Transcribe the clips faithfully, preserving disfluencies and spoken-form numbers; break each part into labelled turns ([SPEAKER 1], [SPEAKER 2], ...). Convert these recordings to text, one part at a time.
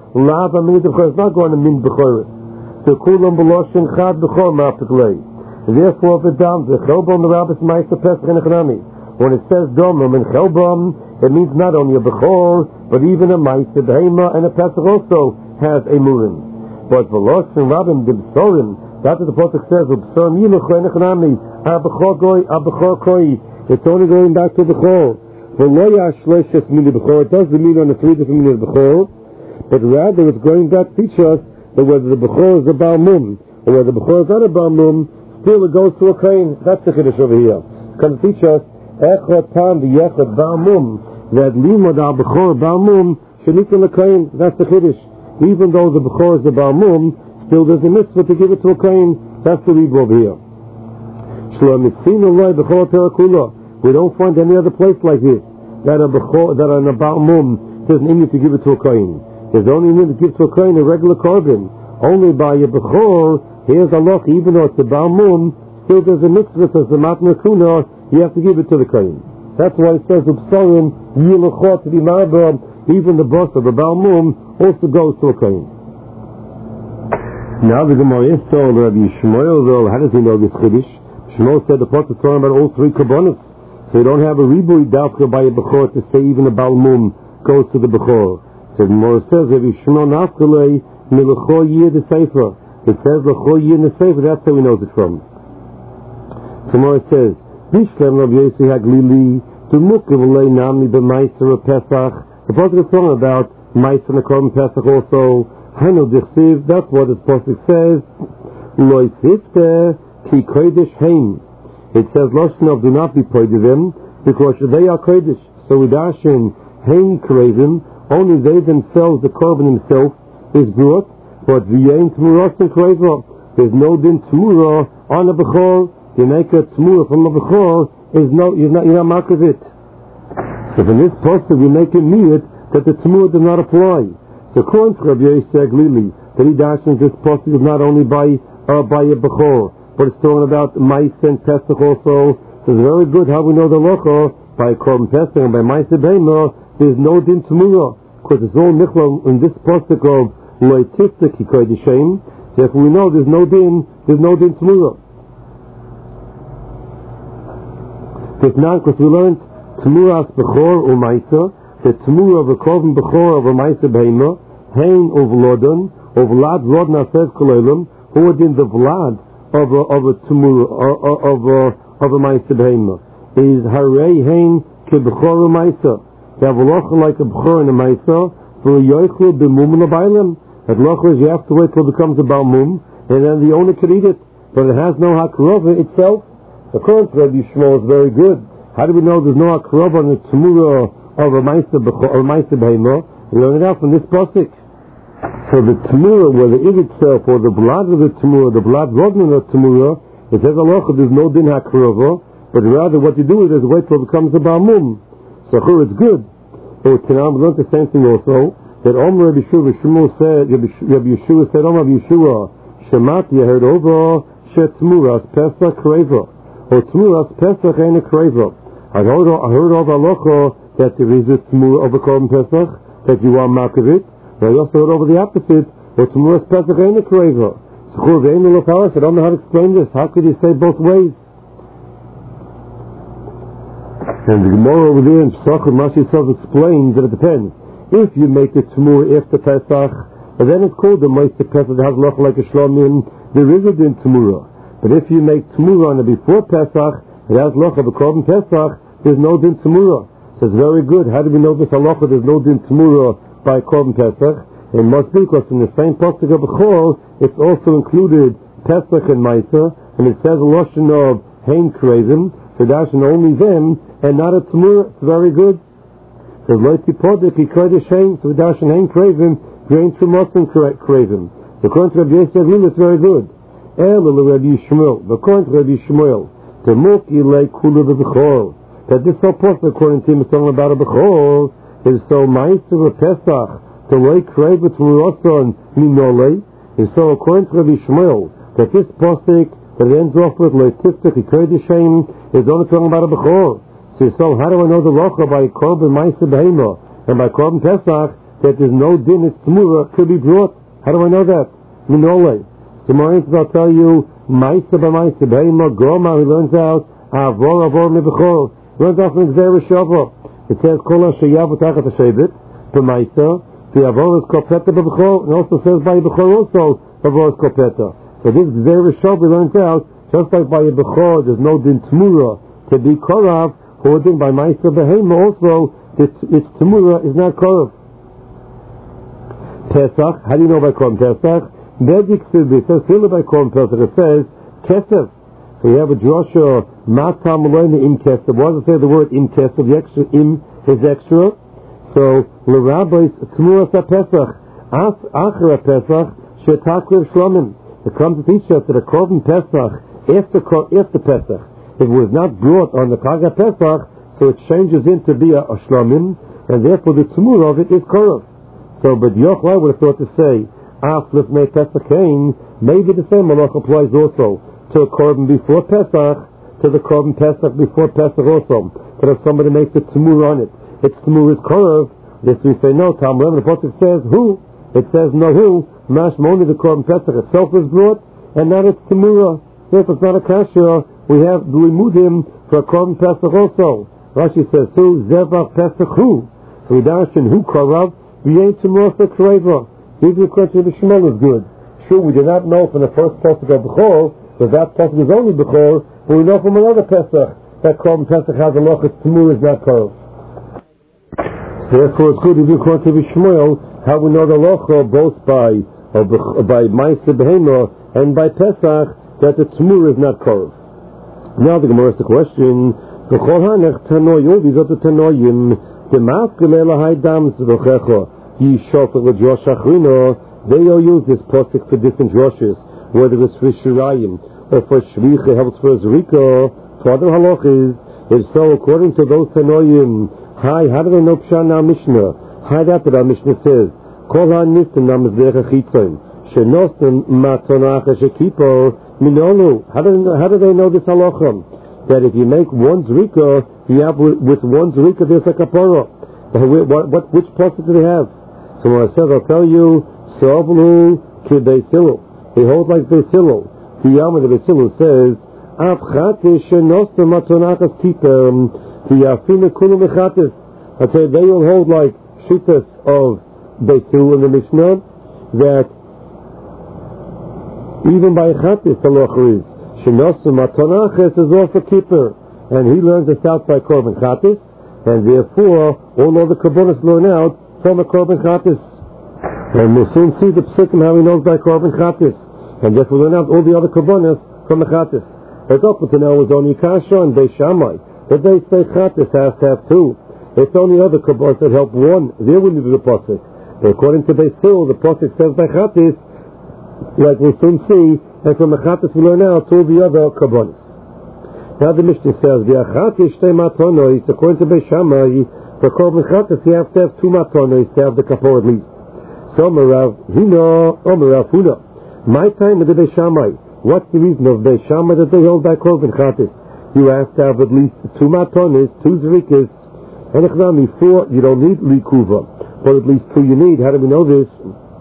[SPEAKER 1] Lava means the Bechor is not going to mean Bechoris. So Kulam Beloshin Chad Bechor Maftiklei. Therefore, if it down the Chelbom, the Rabbis Meister Pesach and Echanami. When it says Domim and Chelbom, it means not only a Bechor, but even a Meister Behema and a Pesach also has a Murim. But Beloshin Rabbim Dibsorim, that's what the Pasuk says, Ubsorim Yiluch and Echanami, Abechor Goy, Abechor Koi. It's only going back to Bechor. Veloya Shloishes Mini Bechor. It doesn't mean on the three different meanings of Bechor, but rather it's going back to teach us that whether the Bechor is a Baal Mum or whether the Bechor is not a Baal Mum, still it goes to a Kain. That's the Kiddush over here. It's going to teach us Echad Tam the Yechad Baal Mum, that Limod al Bechor Baal Mum Shanikal Kain. That's the Kiddush. Even though the Bechor is a Baal Mum, still there's a mitzvah to give it to a Kain. That's the read over here. Shlom Mitzvah Loi Bechor Terakula. We don't find any other place like this that a Bechor, that an Baal Mum doesn't need to give it to a Kain. There's only need to give to a Kain a regular carbon. Only by a Bechor, here's a loch, even though it's a Baal Mum, still there's a mitzvah that says the Matna Kuna, you have to give it to the Kain. That's why it says, Upsarim, Yiluchot, to be Marba, even the boss of the Baal Mum also goes to a Kain. Now the Gemara is told, Rabbi Shmuel, though, how does he know this Chiddush? Shmuel said the Pasuk is talking about all three Kabbanas. So you don't have a Ribui Dafka by a Bechor to say even a Baal Mum goes to the Bechor. So the Gemara says, Rabbi Shmuel Nafkalei, Milucho Yeh the Sefer. It says Lucho Yeh in the Sefer, that's how he knows it from. So the Gemara says, Bishkem Rabbi Yossi Haglili, to Mukivulei Nami B'Maiser Pesach. The Pasuk is talking about Maiser Nekom Pesach also. Hainu Dichsiv, that's what this Pasuk says. Loi Sifte Ki Kodesh Heim. It says Loshnov do not be paid to them because they are Kodesh. So we dash in Heim Kravim, only they themselves, the Korban himself, is brought, but V'yein Tmuros and Kravah. There's no din Tmurah on a Bechor. You make a Tmurah from a Bechor, is no, you're not, you're not mark of it. So from this poster we make it mean that the Tmurah does not apply. So according to Rabbi Yosef Glili, that he dashes this poster is not only by uh, by a Bechor, but it's talking about Mais and Pesach also. So it's very good how we know the Locha by Korban Pesach and by Mais and Behema. There's no din Tmurah because it's all Nichla in this poster of Loi Tifta Ki Kodesh Heim. So if we know there's no din, there's no din Tmurah. If not, because we learned Tmuras Bechor or Maisa, the Tmurah of a Korban Bechor of a Maisa Behema, Hein of Lodon, of Vlad Rodna says Kolelim, who would in the Vlad of a, of a Tmurah, of a, of a Maisa Behema, is Harei Hein Ke Bechor or Maisa. They have a locha like a Bechor and a Maisa, for a Yoichel B'mum L'Bailim. That locha is you have to wait till it becomes a Balmum, and then the owner can eat it, but it has no Hakrova itself. According to Rabbi Shmuel, is very good. How do we know there's no Akrov on the Tmurah of a Meister or a Meister Behema? We learn it out from this pasuk. So the Tmurah, whether it itself or the blood of the Tmurah, the blood rodman of Tmurah, it says Allah, there's no din Akrova, but rather what you do is wait till it becomes a Balmum. So it's good. But Tanam learned the same thing also, that Omer Rabbi Yeshua Shmuel said, Rabbi Yeshua said, Omer Rabbi Yeshua, Shemat, you heard over, Shet Tmuras Pesach Kreva. Or Tmuras Pesach ain't a Kreva. I heard, I heard of Alocha that there is a Tmurah of a Korban Pesach, that you are mark of it. But I also heard over the opposite, or Tmuras Pesach ain't a Kreva. So Chuv Ein L'Lochalas, I don't know how to explain this. How could you say both ways? And the Gemara over there in Pesachim, Rashi Yisrael explains that it depends. If you make the Tmurah after Pesach, and then it's called the Meister Pesach that has Locha like a Shlomim, there is a din Tmurah. But if you make Tmurah on it before Pesach, it has Locha b'Korban Pesach, there's no din Tmurah. So it's very good. How do we know this halacha? There's no din Tmurah by Korban Pesach. It must be because in the same pasuk of Bechor, it's also included Pesach and Maisa, and it says a Lashon of Hein Kravim, so that's only them, and not a Tmurah. It's very good. So Loiti Podik, he Kodesh Hein, so that's Hein Kravim, grain Trumot and Kravim. So according to Rabbi Yosef, it's very good. El Rabbi Shmuel, according to Rabbi Shmuel, the Muki Lei Kula the Bechor, that this whole post according to him is talking about a Bechor, is so Meiser of Pesach, the Lei Kreva Tmuroson Minole, is so according to Rabbi Shmuel, that this postik that ends off with Lei Tiftik Kodesh Heim is only talking about a Bechor. So, so how do I know the Locha by Korban Meiser Behema and by Korban Pesach? that there's no din is Tmura could be brought. How do I know that? Minole. So more instance I'll tell you, Maisa b'Maisa b'Heima Goma, he learns out, Avor Avor Mibechor. He learns out from Xer Shava. It says, Kol HaShayav Utachat HaShevet, b'Maisa, the Avor is Kopeta b'Bechor, and also says by Bechor also, Avor is Kopeta. So this Xer Shava learns out, just like by Bechor, there's no din Tmura to be Korav, or din by Maisa b'Heima also, its, its Tmura is not Korav. Pesach, how do you know by Korban Pesach? Medik Sibi says, Hila by Korban Pesach, it says, Kesef. So you have a drasha, Matam Eloina im Kesef. Why does it say the word im Kesef? The extra im is extra. So, L'Rabbis, Tmuras HaPesach, As Achar HaPesach, Shetakriv Shlomim. It comes to teach us that a Korban Pesach, after, after Pesach, if it was not brought on the Chag HaPesach, so it changes into be a, a Shlomim, and therefore the Tmur of it is Korov. So, but Yochai would have thought to say, Aflif me Pesach Kain, maybe the same malach applies also to a korban before Pesach, to the korban Pesach before Pesach also. But if somebody makes a Tmur on it, its Tmur is Korov, this we say no, Tam Rem, the Pasuk says who? It says no who, Mashma only the korban Pesach itself is brought, and not its Tmura. So if it's not a kasher, we have, we move him for a korban Pesach also. Rashi says who? Zevach Pesach who? So we darshan who Korov, we ain't Tmura for Kreva. Even the question of the Shmuel is good. Sure, we do not know from the first Pesach of Bechor that that Pesach is only Bechor, but we know from another Pesach that Korban Pesach has a lochus Tmur is not Korov. So therefore it's good if you according to the Shmuel how we know the locha both by or by Ma'aseh Behema and by Pesach that the Tmur is not Korov. Now the Gemara asks the question: Bechol hanech tanoy, all these other tanoyim, the mafkel elahai dam zrochecha. They all use this pasuk for different droshes, whether it's for Shirayim or for Shvicha, helps for Zrika, for other halachas. If so, according to those Tanoim, hi, how do they know Pshana Mishnah? Hi, that's what our Mishnah says. Kol ha-nistim namazdecha chitzon, shenostim matonacha shekipo minolu. How do they, how do they know this halacha? That if you make one Zrika, you have with, with one Zrika there's a kapara. What, what, which pasuk do they have? So when I said, I'll tell you, Sovlu Kibesilu. He holds like Besilu. The Yama the Besilu says, Avchate Shenosta Matonakas Kipem, Yafina Kulu Mechatis. I say they will hold like Shitas of Besilu in the Mishnah, that even by Chatis, the Loch is, Shenosta Matonakas is also Kippur. And he learns this out by Korban Chatis, and therefore, all other Kabbalas learn out from a Korban Chatis. And we'll soon see the Psukim how he knows by Korban Chatis. And therefore we'll learn out all the other Kabbalas from a Chatis. It's up to now is only Kasha and Beis Shammai. If they say Chatis has to have two, it's only other Kabbalas that help one. There we need the Pasuk. But according to Beis Hill, the Pasuk says by Chatis, like we'll soon see, and from a Chatis we learn out all the other Kabbalas. Now the Mishnah says, V'achatis shtei matonos, according to Beis Shammai, for Korban Chatas, you have to have two matonos to have the kapor at least. So, Merav Hino, or Merav Huna. My time with the Beis Shammai. What's the reason of Beis Shammai that they hold by Korban Chatas? You have to have at least two matonos, two zrikas, and echnami, four, you don't need likuva, but at least two you need. How do we know this?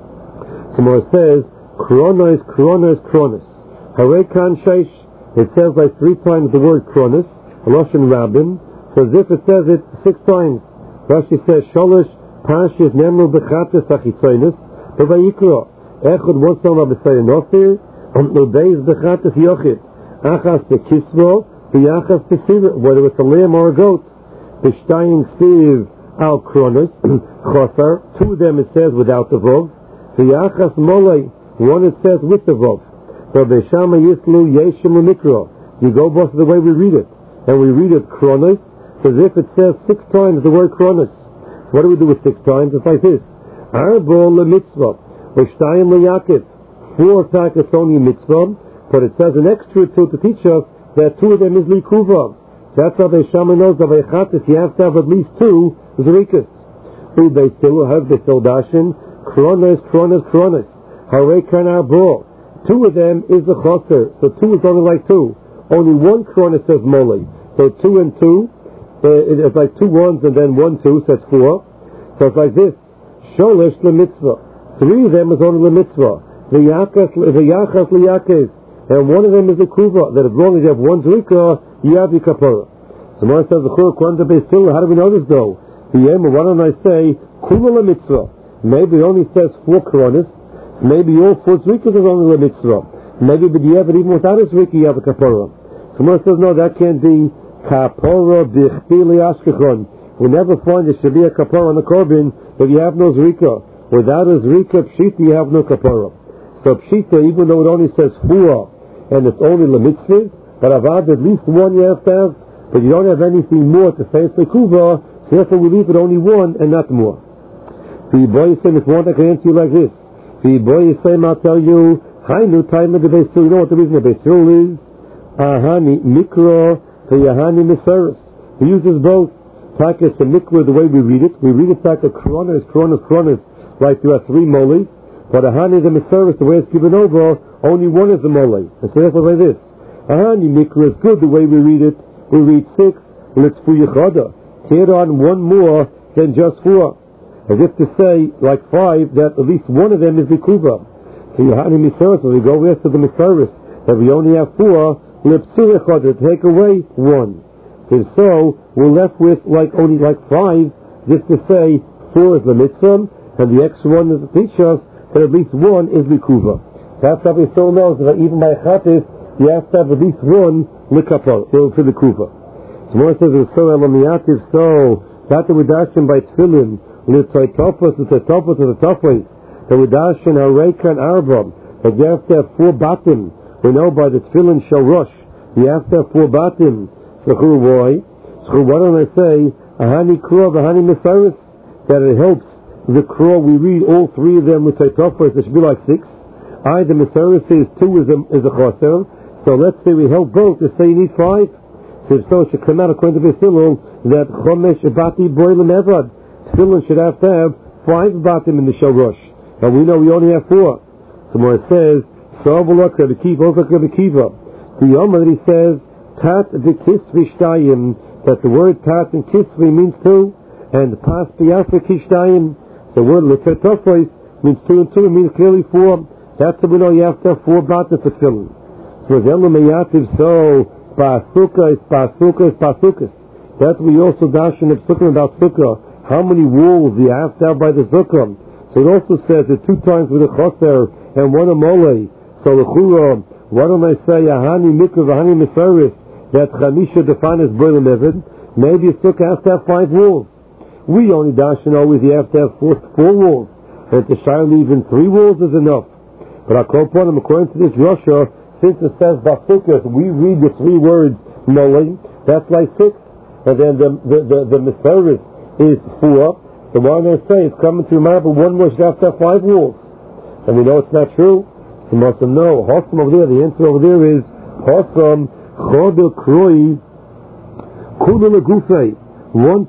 [SPEAKER 1] Someone says, Kronos, Kronos, Kronos. Harekan Sheish. It says like three times the word Kronos, Loshen Rabbim, so as if it says it six times. Rashi says, Sholosh Parshas Nemru Bechatas Achitzonis, B'Vayikra. Echad was some of the Sayanofir, and Ubeis Bechatas Yochid. Achas Bekisro, V'Yachas Besira, whether it's a lamb or a goat. B'Shtayim Siv Al Kronos, Chosar, two of them it says without the Vov. V'Yachas Molei, one it says with the Vov. So Beis Shammai Yislu Yeshem L'Mikra. You go both the way we read it. And we read it Kronos, so as if it says six times the word Kronos. What do we do with six times? It's like this. Arbo le-mitzvah, Oshtayim le-yakif. Four times it's only mitzvah, but it says an extra two to teach us that two of them is likuva. That's how Beis Shammai knows that Bechatis you have to have at least two zrikas. Who they still have the Sildashin, Kronos, Kronos, Kronos. Harekan arbo. Two of them is the choser, so two is only like two. Only one Kronos says mole. So two and two, uh, it's like two ones and then one two, so that's four. So it's like this. Sholesh lemitzvah. Three of them is only lemitzvah. The yachas, the yachas liyakes. And one of them is the kuva, that as long as you have one zrika, you have the kapara. So Mara says, the chur kwanta beistil, how do we know this though? The yema, why don't I say, kuva lemitzvah? Maybe it only says four koronis. Maybe all four zrikas is only lemitzvah. Maybe but you have it even without a zrika, you have a kapara. So Mara says, no, that can't be kapara bichti liashkechon. We never find there should be a kapara on the korban if you have no zrika. Without a zrika pshita, you have no kapara. So pshita, even though it only says four, and it's only lemitzvah, but avad at least one you have to have, but you don't have anything more to say it's the kuva, so therefore we leave it only one and not more. The boy is saying, if one I can answer you like this. The boy is saying, I'll tell you, hi new time of the Beisil. You know what the reason the Beisil is? Ahani mikra to Yahani miseris. He uses both. Taka is the mikra the way we read it. We read it like a kronos, kronos, kronos, like there are three moles. But Ahani the miseris, the way it's given over, only one is the mole. And so therefore like this. Ahani mikra is good the way we read it. We read six, let's fu yichada. Tear on one more than just four. As if to say, like five, that at least one of them is the kuva. So Yahani miseris, when we go rest of the miseris, that we only have four, let's fu yichada, take away one. And so, we're left with like only like five, just to say four is the mitzvah, and the extra one is to teach us that at least one is the kuva. That's how we still know that even by chatis, you have to have at least one likapor, for the kuva. So more says it's so elamiativ, so that the widashim by tefillin, l'toitopos, l'toitopos, l'toitopos, the widashim hareka and arbam, that you have to have four batim. We know by the tefillin shel rosh, you have to have four batim. So who why? So why don't I say ahani kro, ahani misaris, that it helps the kro. We read all three of them with toitopos. It should be like six. I the misaris says two is a is a choser. So let's say we help both to say you need five. So if so, it should come out according to Beisil that chomesh bati boilim evad. Tefillin should have to have five batim in the shel rosh. Now we know we only have four. So more it says so v'lo Rabbi Kiva, also Rabbi Kiva. The Yoma that he says tat v'kisvi shtayim, that the word tat and kisvi means two, and pas b'yafra kishtayim, the word l'tetofos means two and two, it means clearly four. That's how we know you have to have four batim for tefillin. So Zelu meyativ, so Ba'asukkah is Ba'asukkah is Ba'asukkah. That we also dash in the sukkah about sukkah. How many walls do you have to have by the sukkah? So it also says that two times with a choser and one a mole. So the chura, why don't I say ahani mikra v'ahani misaris, that chamisha defined as boilim evid? Maybe a sukkah has to have five walls. We only dash in always you have to have four, four walls. And to shayla even three walls is enough. But I call upon them according to this Yosha, since it says Basukas, we read the three words Mole, that's like six. And then the the, the, the Misaris is four. So why don't I say it's coming to remember one more should have to have five walls? And we know it's not true. So must have no. Hossam over there, the answer over there is Hossam Choda Kroi Kula Legufei. One